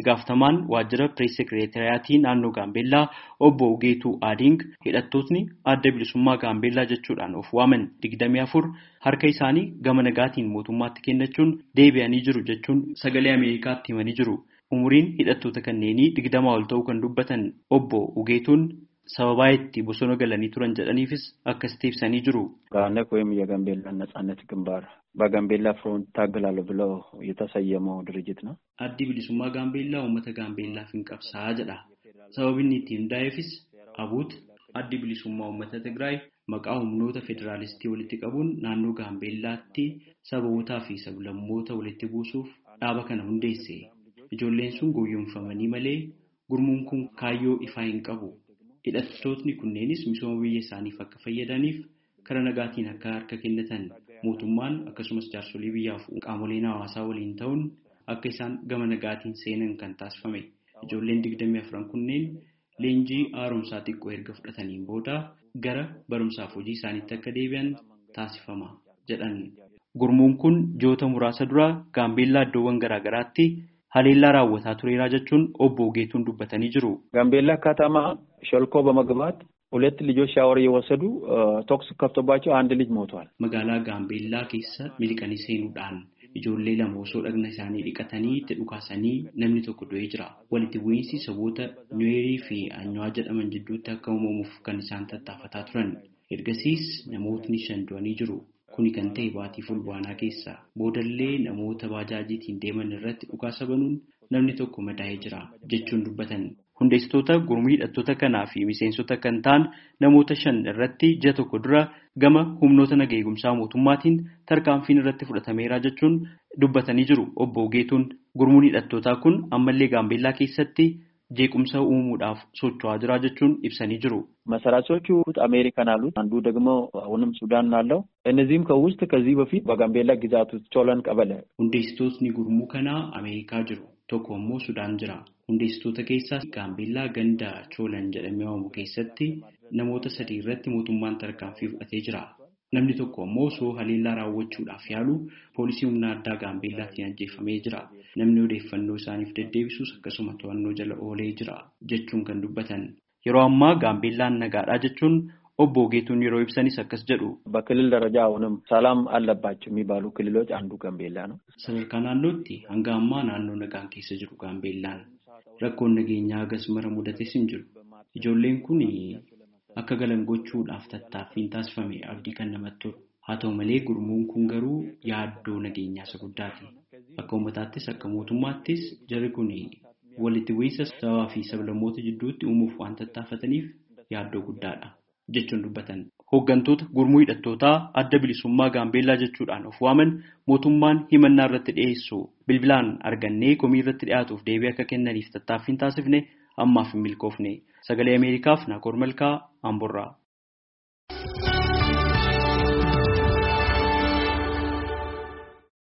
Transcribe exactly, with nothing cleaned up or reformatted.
gaafatamaan waajjira pirees sekireetiriyaatii naannoo Gaambeellaa obbo Ugeetuu Aading hidhattootni adda bilisummaa Gaambeellaa jechuudhaan of waaman digdamii afur harka isaanii gama nagaatiin mootummaatti kennachuun deebi'anii jiru jechuun sagalee Ameerikaatti himanii jiru. Umuriin hidhattoota kanneenii digdamaa ol ta'uu kan dubbatan obbo Ugeetuun sababaa itti bosona galanii turan jedhaniifis akkasitti ibsanii jiru. ጋነክ ወይም የጋምቤላ ነጻነት ግንባር በጋምቤላ ፍሮንት ታገላለሁ ብለው የተሰየመው ድርጅት ነው። አዲ ቢሊሱማ ጋምቤላ ኡመተ ጋምቤላ ፍንቀብሳ ጀዳ ሰበብኒ ኢtti hundaa'eefis አቡት አዲ ቢሊሱማ ኡመተ ትግራይ maqaa humnoota federaalistii walitti qabuun naannoo Gaambeellaatti sabootaa fi sablammoota walitti buusuuf dhaaba kana hundeesse. Ijoolleen sun gooyyomfamanii malee gurmuun kun kaayyoo ifaa hin qabu. Hidhattootni kunneenis misooma biyya isaaniif akka fayyadaniif kara nagaatiin akka harka kennatan mootummaan akkasumas jaarsolii biyyaaf qaamoleen hawaasaa waliin ta'uun akka isaan gama nagaatiin seenan kan taasifame. Ijoolleen digdamii afran kunneen leenjii haaromsaa xiqqoo erga fudhataniin booda gara barumsaaf hojii isaaniitti akka deebi'an taasifama jedhan. Gurmuun kun ji'oota muraasa dura Gaambeellaa iddoowwan garaagaraatti haleellaa raawwataa tureeraa jechuun obbo Ugeetuun dubbatanii jiru. ጋምቤላ ከተማ ሸልኮ በመግባት ሁለት ልጆች ሻወር እየወሰዱ ቶክስ ከፍቶባቸው አንድ ልጅ ሞቷል። Magaalaa Gaambeellaa keessa miliqanii seenuudhaan ijoollee lama osoo dhagna isaanii dhiqatanii itti dhukaasanii namni tokko du'ee jira. Walitti bu'iinsi saboota Nuweerii fi Anyuwaa jedhaman jidduutti akka uumamuuf kan isaan tattaafataa turan. Ergasiis namootni shan du'anii jiru. Kuni kan ta'e baatii fulbaanaa keessa. Boodallee namoota baajaajiitiin deeman irratti dhukaasa banuun namni tokko madaa'ee jira jechuun dubbatan. Hundeessitoota gurmuu hidhattoota kanaa fi miseensota kan ta'an namoota shan irratti ji'a tokko dura gama humnoota nagaa eegumsaa mootummaatiin tarkaanfiin irratti fudhatameera jechuun dubbatanii jiru. Obbo Ugeetuun gurmuun hidhattootaa kun ammallee Gaambeellaa keessatti jeequmsa uumuudhaaf socho'aa jira jechuun ibsanii jiru. መሰራቾቹ አሜሪካን አሉት አንዱ ደግሞ አሁንም ሱዳን አለው እነዚህም ከውስጥ ከዚህ በፊት በጋምቤላ ግዛት ውስጥ ቾለን ቀበለ hundeessitootni gurmuu kanaa Ameerikaa jiru tokko immoo Sudaan jira. Hundeessitoota keessaa Gaambeellaa ganda Choolan jedhamee waamamu keessatti namoota sadii irratti mootummaan tarkaanfii fudhatee jira. Namni tokko immoo osoo haleellaa raawwachuudhaaf yaalu poolisii humna addaa Gaambeellaatiin ajjeefamee jira. Namni odeeffannoo isaaniif deddeebisuus akkasuma to'annoo jala oolee jira jechuun kan dubbatan. Yeroo ammaa Gaambeellaan nagaadhaa jechuun obbo Ugeetuun yeroo ibsanis akkas jedhu. በክልል ደረጃ አሁንም ሰላም አለባቸው የሚባሉ ክልሎች አንዱ ጋምቤላ ነው። Sadarkaa naannootti hanga ammaa naannoo nagaan keessa jiru Gaambeellaan. Rakkoon nageenyaa hagas mara mudates hin jiru. Ijoolleen kun akka galan gochuudhaaf tattaaffiin taasifame abdii kan namatti tolu. Haa ta'u malee gurmuun kun garuu yaaddoo nageenyaa isa guddaati. Akka uummataattis akka mootummaattis jarri kun walitti bu'iinsa sabaa fi sablammoota jidduutti uumuuf waan tattaafataniif yaaddoo guddaadha jechuun dubbatan. Hooggantoota gurmuu hidhattootaa adda bilisummaa Gaambeellaa jechuudhaan of waaman mootummaan himannaa irratti dhiyeessu bilbilaan argannee komii irratti dhiyaatuuf deebii akka kennaniif tattaaffiin taasifne ammaaf hin milkoofne. Sagalee Ameerikaaf Naakoor Malkaa Amborraa.